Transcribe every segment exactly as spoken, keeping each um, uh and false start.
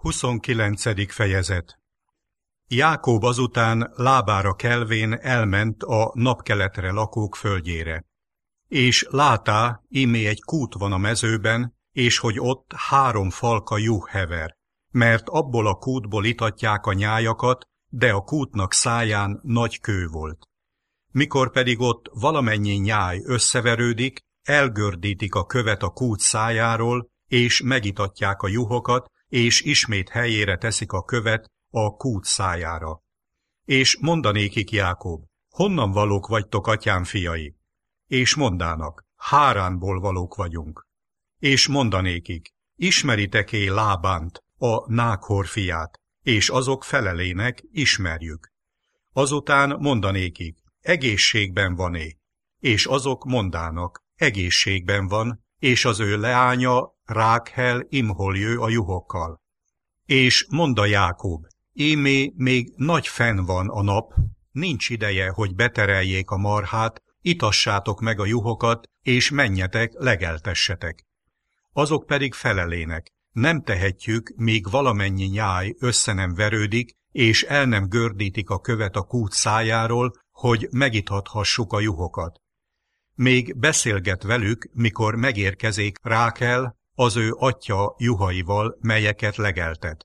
huszonkilencedik fejezet. Jákob azután lábára kelvén elment a napkeletre lakók földjére. És látá, íme egy kút van a mezőben, és hogy ott három falka juh hever, mert abból a kútból itatják a nyájakat, de a kútnak száján nagy kő volt. Mikor pedig ott valamennyi nyáj összeverődik, elgördítik a követ a kút szájáról, és megitatják a juhokat, és ismét helyére teszik a követ a kút szájára. És mondanékik Jákob, honnan valók vagytok, atyám fiai? És mondának, Háránból valók vagyunk. És mondanékik, ismeritek-é Lábánt, a Nákhor fiát? És azok felelének, ismerjük. Azután mondanékik, egészségben van-é? És azok mondának, egészségben van, és az ő leánya Rákhel imholjő a juhokkal. És monda Jákob, ímé még nagy fenn van a nap, nincs ideje, hogy betereljék a marhát, itassátok meg a juhokat, és menjetek, legeltessetek. Azok pedig felelének, nem tehetjük, míg valamennyi nyáj össze nem verődik, és el nem gördítik a követ a kút szájáról, hogy megithathassuk a juhokat. Még beszélget velük, mikor megérkezik Rákel, az ő atya juhaival, melyeket legeltet.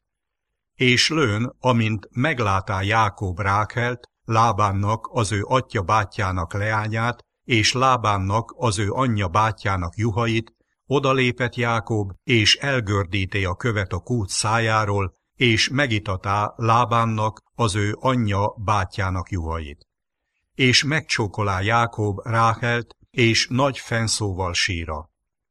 És lőn, amint meglátá Jákob Rákelt, Lábánnak, az ő atya bátyjának leányát, és Lábánnak, az ő anyja bátyjának juhait, odalépett Jákob, és elgördíté a követ a kút szájáról, és megitatá Lábánnak, az ő anyja bátyjának juhait. És megcsókolá Jákob Rákelt, és nagy fennszóval síra.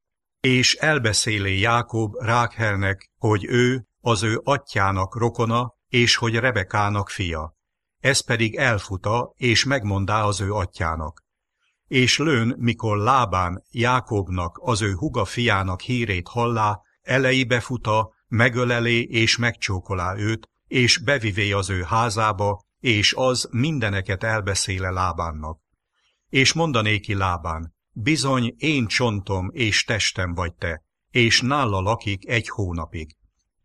És elbeszélé Jákob Rákhelnek, hogy ő az ő atyjának rokona, és hogy Rebekának fia. Ez pedig elfuta, és megmondá az ő atyjának. És lőn, mikor Lábán Jákobnak, az ő huga fiának hírét hallá, elejébe futa, megölelé és megcsókolá őt, és bevivé az ő házába, és az mindeneket elbeszéle Lábánnak. És mondanéki Lábán, bizony én csontom és testem vagy te, és nála lakik egy hónapig.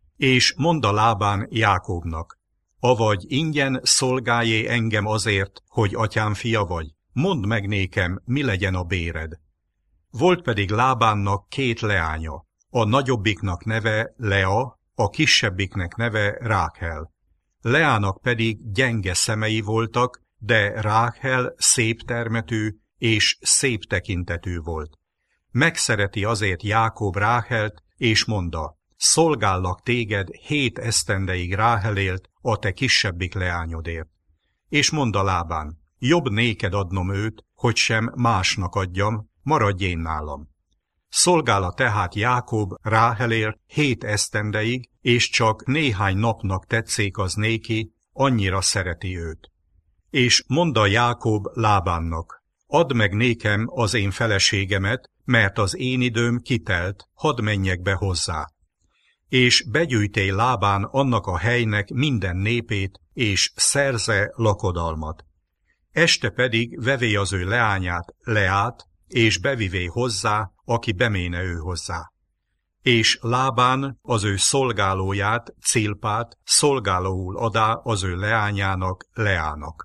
És monda Lábán Jákobnak, avagy ingyen szolgáljé engem azért, hogy atyám fia vagy, mondd meg nékem, mi legyen a béred. Volt pedig Lábánnak két leánya, a nagyobbiknak neve Lea, a kisebbiknek neve Rákhel. Leának pedig gyenge szemei voltak, de Rákhel szép termetű és szép tekintetű volt. Megszereti azért Jákob Rákhelt, és mondta, szolgállak téged hét esztendeig Ráhelélt a te kisebbik leányodért. És mondta Lábán, jobb néked adnom őt, hogy sem másnak adjam, maradj én nálam. Szolgála tehát Jákob Ráhelért hét esztendeig, és csak néhány napnak tetszék az néki, annyira szereti őt. És mondta Jákob Lábánnak, add meg nékem az én feleségemet, mert az én időm kitelt, hadd menjek be hozzá. És begyűjté Lábán annak a helynek minden népét, és szerze lakodalmat. Este pedig vevé az ő leányát, Leát, és bevivé hozzá, aki beméne ő hozzá. És Lábán az ő szolgálóját, Cilpát szolgálóul adá az ő leányának, Leának.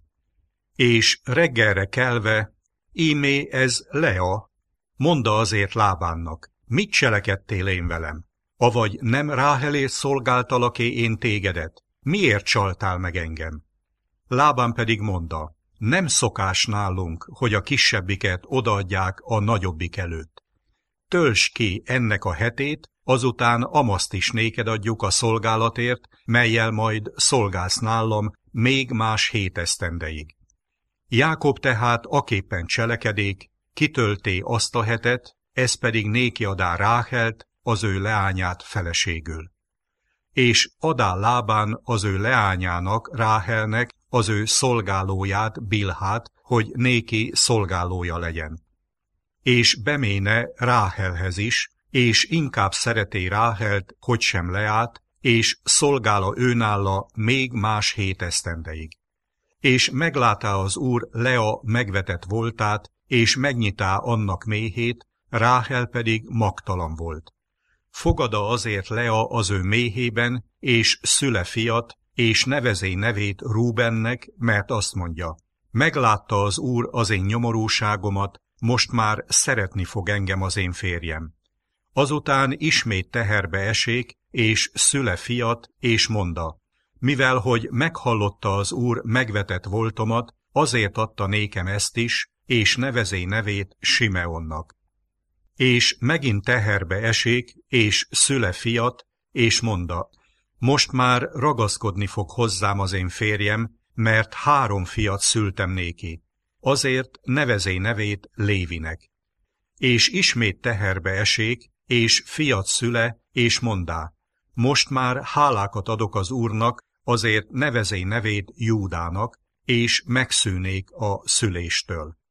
És reggelre kelve, ímé ez Lea, mondta azért Lábánnak, mit cselekedtél én velem? Avagy nem Ráhelért szolgáltalak-é én tégedet? Miért csaltál meg engem? Lábán pedig mondta, nem szokás nálunk, hogy a kisebbiket odaadják a nagyobbik előtt. Töltsd ki ennek a hetét, azután amaszt is néked adjuk a szolgálatért, mellyel majd szolgálsz nálam még más hét esztendeig. Jákob tehát aképpen cselekedék, kitölté azt a hetet, ez pedig néki adá Ráhelt, az ő leányát feleségül. És adá Lábán az ő leányának, Ráhelnek, az ő szolgálóját, Bilhát, hogy néki szolgálója legyen. És beméne Ráhelhez is, és inkább szereté Ráhelt, hogy sem Leát, és szolgála őnála még más hét esztendeig. És meglátá az úr Lea megvetett voltát, és megnyitá annak méhét, Ráhel pedig magtalan volt. fogada azért Lea az ő méhében, és szüle fiat, és nevezé nevét Rúbennek, mert azt mondja, meglátta az Úr az én nyomorúságomat, most már szeretni fog engem az én férjem. Azután ismét teherbe esék, és szüle fiat, és monda, mivel hogy meghallotta az Úr megvetett voltomat, azért adta nékem ezt is, és nevezé nevét Simeonnak. És megint teherbe esék, és szüle fiat, és monda, most már ragaszkodni fog hozzám az én férjem, mert három fiat szültem néki, azért nevezé nevét Lévinek. És ismét teherbe esék, és fiat szüle, és mondá, most már hálákat adok az Úrnak, azért nevezé nevét Júdának, és megszűnék a szüléstől.